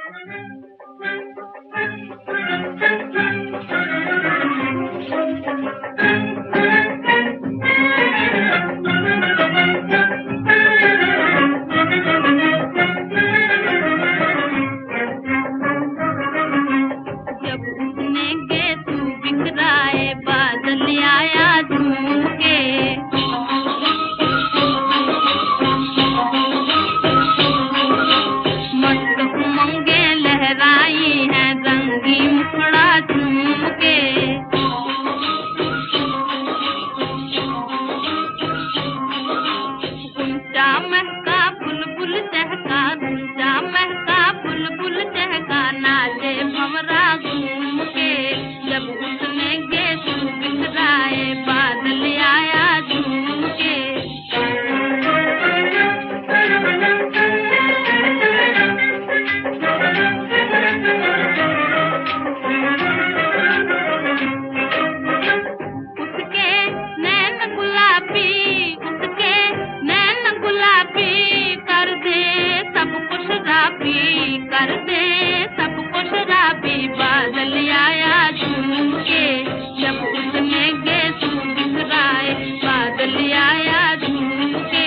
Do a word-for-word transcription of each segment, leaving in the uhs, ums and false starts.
कर दे सबको शराबी बादल आया झूम के, जब उसने गेसू बिखराए बादल आया झूम के।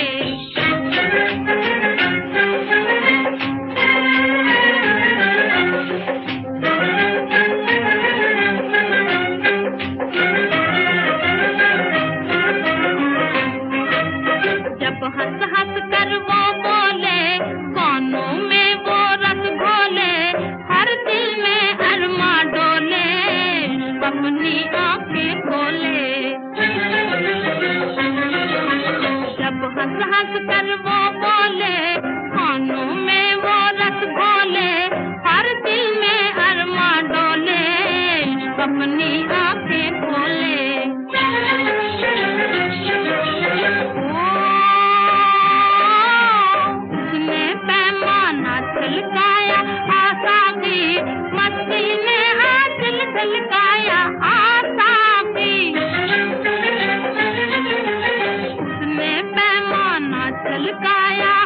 जब हंस हंस कर वो बोले कानों में वो रस घोले, हर दिल में अरमा डोले अपनी आंखें खोले। जब हंस हंस कर वो बोले कानों में वो रस घोले, हर दिल में अरमा डोले अपनी आंखें खोले। छलकाया आशा की मस्ती ने हासिल छलकाया आशा की, उसने पैमाना छलकाया